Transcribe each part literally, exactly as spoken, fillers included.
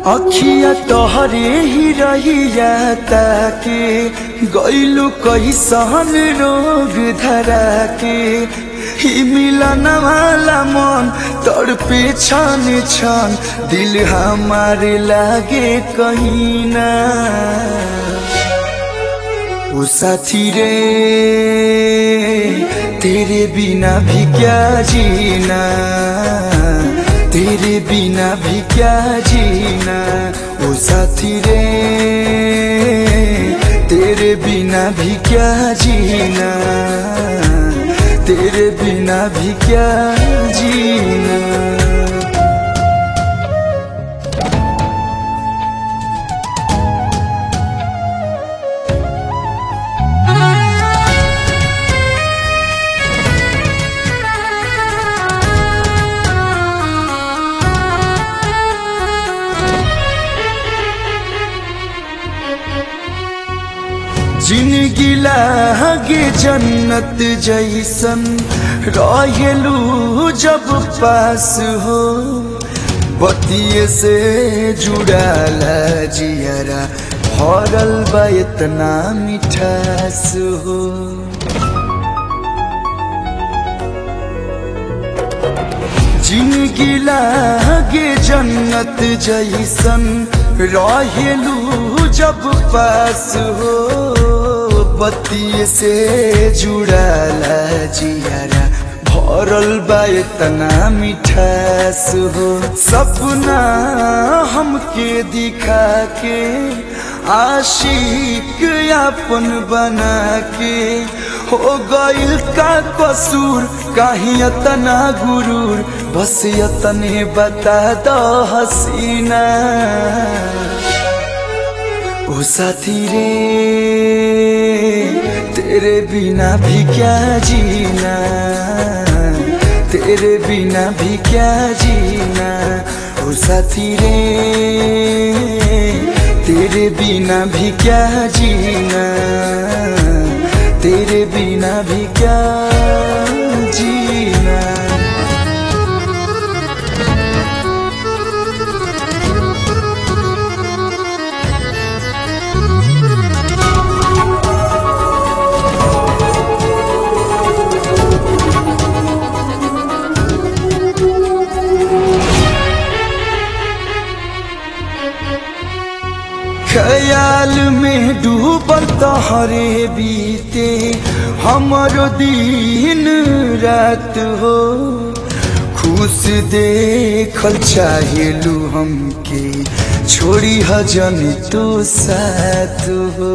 अखिया तोहरे ही रहिया ताके गइलु कैसन रोग धरा के ही मिलन वाला मन तड़पे छन छन दिल हमारे लागे कहीं ना। ओ साथी रे तेरे बिना भी क्या जीना, तेरे बिना भी क्या जीना। ओ साथी रे तेरे बिना भी क्या जीना, तेरे बिना भी क्या जीना। जिंदगी लागे जन्नत जैसन रहेलू जब पास हो, बतिये से जुड़ाला जियरा भरल बा इतना मिठास हो। जिंदगी लागे जन्नत जैसन रहेलू जब पास हो, बतिये से जुड़ाला जियारा भरल बा इतना मिठास हो। सपना हमके दिखा के आशिक अपन बना के हो गइल का कसूर, काहे इतना गुरूर, बस इतने बता दो हसीना। ओ साथी रे तेरे बिना भी क्या जीना, तेरे बिना भी क्या जीना। ओ साथी रे तेरे बिना भी क्या जीना, तेरे बिना भी क्या जीना। ख्याल में डूबल तोहरे बीते हमरो दिन रात हो, खुश देखल चाहेलू हमके छोड़ी हजन तो साथ हो।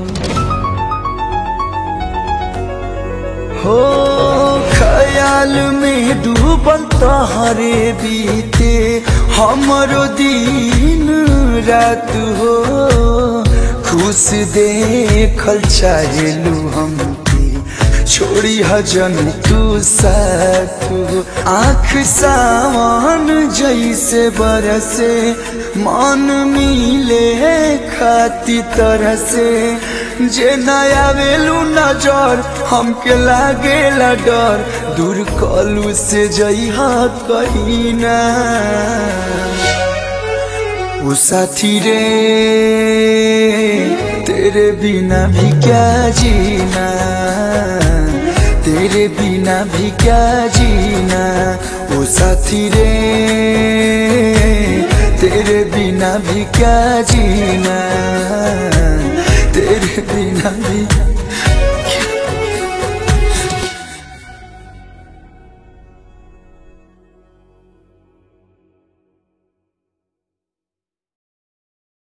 हो ख्याल में डूबल तोहरे बीते हमरो दिन रात हो, खुश देखल चाहेलू हमके छोड़ी हजन तू साथ हो। आँख सावन जैसे बरसे मन मिले खाती तरह से, जे नया वेलू नजर हमके लागेला डर, दूर कलू से जइहा कहीं ना। ओ साथी रे तेरे बिना भी क्या जीना, तेरे बिना भी क्या जीना। ओ साथी रे तेरे बिना भी क्या जीना, तेरे बिना भी